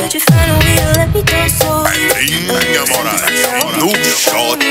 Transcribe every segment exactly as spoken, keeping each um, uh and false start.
you find a way to let me down slowly. Rainha Moraes, no shot.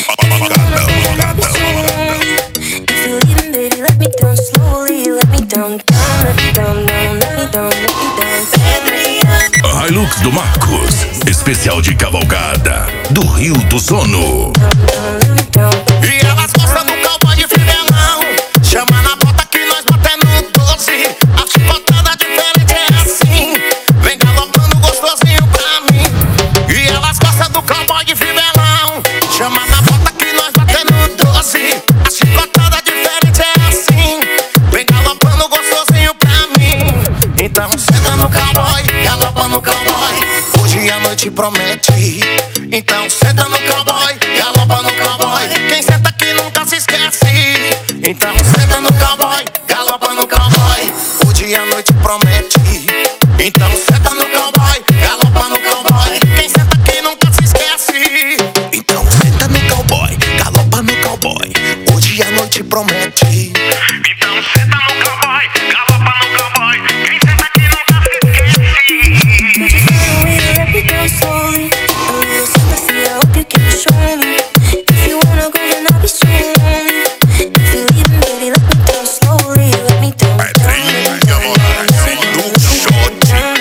If you're leaving, baby, let me down slowly. Let me down, down, let me down, down, let me down, let me down. Pedrinha. Hilux do Marcos, especial de cavalgada do Rio do Sono. E elas gostam do cowboy de fivelão. Chama na bota que nós batendo doze. A chicotada diferente é assim. Vem galopando gostosinho pra mim. E elas gostam do cowboy de fivelão. Chama na bota que nós batendo doze. A chicotada diferente é assim. Vem galopando gostosinho pra mim. Então senta no cowboy, galopa no cowboy. Hoje a noite promete. Então senta no cowboy, galopa no cowboy. Quem senta aqui nunca se esquece. Então senta no cowboy, galopa no cowboy. Hoje a noite promete. Então senta no cowboy, galopa no cowboy. Quem senta aqui nunca se esquece. Então senta no cowboy, galopa no cowboy. Hoje a noite promete. Então senta no cowboy, galopa no cowboy. Quem senta aqui nunca se esquece. Let me down slowly. A little sympathy, I hope you can show me. If you wanna go, then I'll be so lonely. If you're leaving, baby, let me down slowly. Let me down, down, Rainha Moraes, no shot.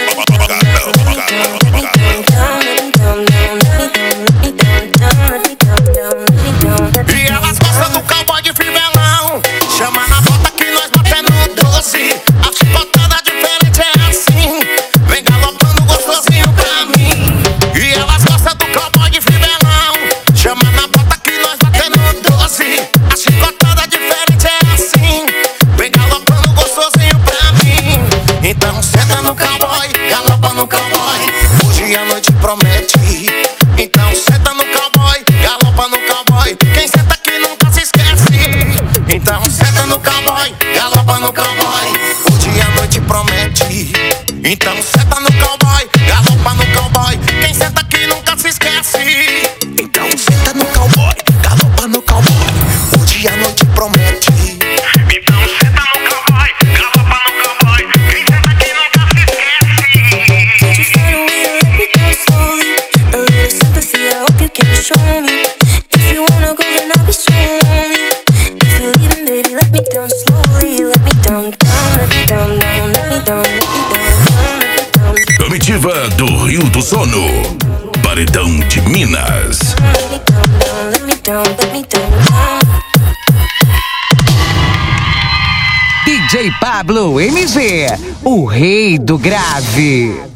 E elas gostam do cowboy de fivelão. Chama na bota que nós batendo doze. A chicotada diferente é assim. Vem galopando gostosinho pra mim. E elas gostam do cowboy de fivelão. Chama na bota que nós batendo doze. A chicotada diferente é assim. Vem galopando gostosinho pra mim. Então senta no cowboy, galopa no cowboy. Hoje a noite promete. Então senta no cowboy, galopa no cowboy. Quem senta aqui nunca se esquece. Então senta no cowboy, galopa no cowboy. Hoje a noite promete. Então senta no cowboy, galopa no cowboy. Quem senta aqui nunca se esquece. Então senta no cowboy, galopa no cowboy. Hoje a noite promete. Então senta no cowboy, galopa no cowboy. Quem senta aqui nunca se esquece. Did you find a way to let me down slowly? A little sympathy, I hope you can show me. If you wanna go, then I'll be so lonely. If you're leaving, baby, let me down slowly. Let me down, down, let me down, down, let me down, let me down, let me down. Comitiva do Rio do Sono, Paredão de Minas. Let me down, down, let me down, let me down, down. D J Pablo M G, o rei do grave.